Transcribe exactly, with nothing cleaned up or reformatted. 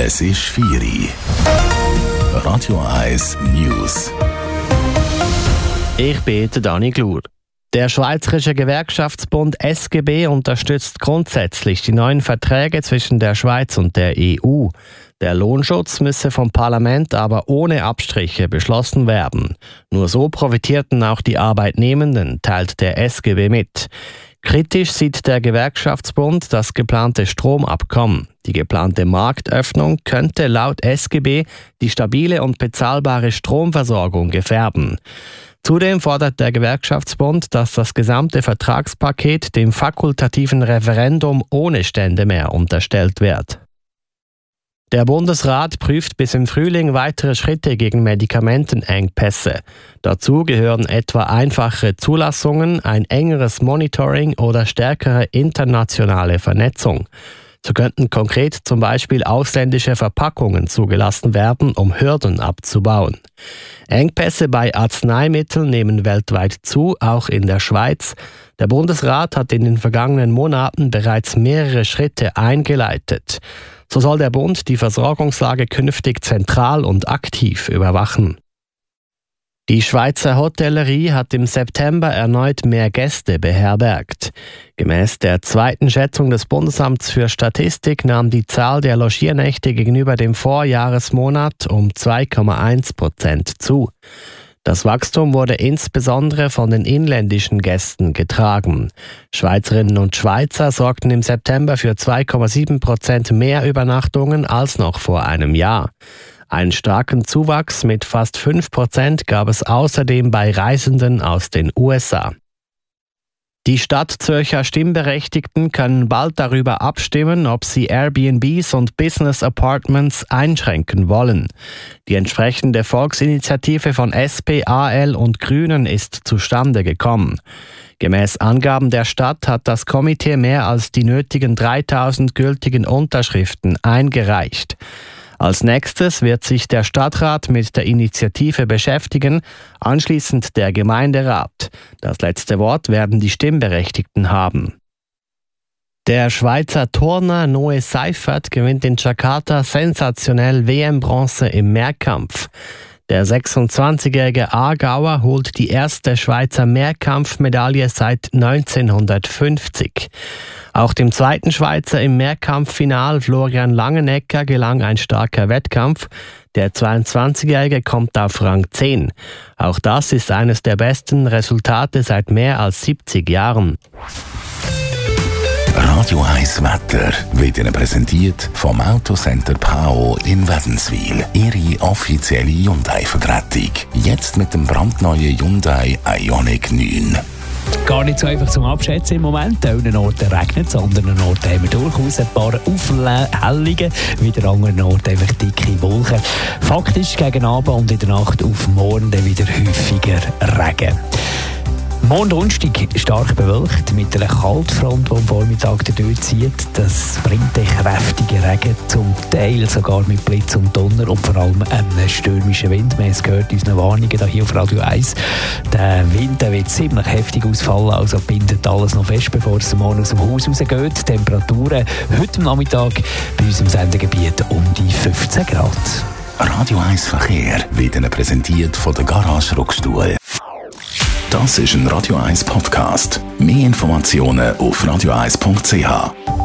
Es ist vier Uhr. Radio eins News. Ich bin Dani Glur. Der Schweizerische Gewerkschaftsbund S G B unterstützt grundsätzlich die neuen Verträge zwischen der Schweiz und der E U. Der Lohnschutz müsse vom Parlament aber ohne Abstriche beschlossen werden. Nur so profitierten auch die Arbeitnehmenden, teilt der S G B mit. Kritisch sieht der Gewerkschaftsbund das geplante Stromabkommen. Die geplante Marktöffnung könnte laut S G B die stabile und bezahlbare Stromversorgung gefährden. Zudem fordert der Gewerkschaftsbund, dass das gesamte Vertragspaket dem fakultativen Referendum ohne Stände mehr unterstellt wird. Der Bundesrat prüft bis im Frühling weitere Schritte gegen Medikamentenengpässe. Dazu gehören etwa einfache Zulassungen, ein engeres Monitoring oder stärkere internationale Vernetzung. So könnten konkret zum Beispiel ausländische Verpackungen zugelassen werden, um Hürden abzubauen. Engpässe bei Arzneimitteln nehmen weltweit zu, auch in der Schweiz. Der Bundesrat hat in den vergangenen Monaten bereits mehrere Schritte eingeleitet. So soll der Bund die Versorgungslage künftig zentral und aktiv überwachen. Die Schweizer Hotellerie hat im September erneut mehr Gäste beherbergt. Gemäß der zweiten Schätzung des Bundesamts für Statistik nahm die Zahl der Logiernächte gegenüber dem Vorjahresmonat um zwei Komma eins Prozent zu. Das Wachstum wurde insbesondere von den inländischen Gästen getragen. Schweizerinnen und Schweizer sorgten im September für zwei Komma sieben Prozent mehr Übernachtungen als noch vor einem Jahr. Einen starken Zuwachs mit fast fünf Prozent gab es außerdem bei Reisenden aus den U S A. Die Stadtzürcher Stimmberechtigten können bald darüber abstimmen, ob sie Airbnbs und Business Apartments einschränken wollen. Die entsprechende Volksinitiative von S P, A L und Grünen ist zustande gekommen. Gemäß Angaben der Stadt hat das Komitee mehr als die nötigen dreitausend gültigen Unterschriften eingereicht. Als nächstes wird sich der Stadtrat mit der Initiative beschäftigen, anschließend der Gemeinderat. Das letzte Wort werden die Stimmberechtigten haben. Der Schweizer Turner Noe Seifert gewinnt in Jakarta sensationell W M-Bronze im Mehrkampf. Der sechsundzwanzigjährige Aargauer holt die erste Schweizer Mehrkampfmedaille seit neunzehnhundertfünfzig. Auch dem zweiten Schweizer im Mehrkampffinal Florian Langenecker gelang ein starker Wettkampf. Der zweiundzwanzigjährige kommt auf Rang zehn. Auch das ist eines der besten Resultate seit mehr als siebzig Jahren. Radio eins Wetter wird Ihnen präsentiert vom Autocenter Pao in Wädenswil. Ihre offizielle Hyundai-Vertretung. Jetzt mit dem brandneuen Hyundai Ioniq neun. Gar nicht so einfach zum Abschätzen im Moment. An einem Ort regnet es, an anderen Orten haben wir durchaus ein paar Aufhellungen, wieder an anderen Orten einfach dicke Wolken. Faktisch gegen Abend und in der Nacht auf morgen dann wieder häufiger Regen. Morgen Donnerstag stark bewölkt mit einer Kaltfront, die am Vormittag durchzieht. Das bringt den kräftigen Regen, zum Teil sogar mit Blitz und Donner und vor allem einen stürmischen Wind. Wir haben es gehört in unseren Warnungen hier auf Radio eins. Der Wind der wird ziemlich heftig ausfallen, also bindet alles noch fest, bevor es morgen aus dem Haus rausgeht. Die Temperaturen heute Nachmittag bei uns im Sendegebiet um die fünfzehn Grad. Radio eins Verkehr wird Ihnen präsentiert von der Garage Ruckstuhl. Das ist ein Radio eins Podcast. Mehr Informationen auf radio eins punkt c h.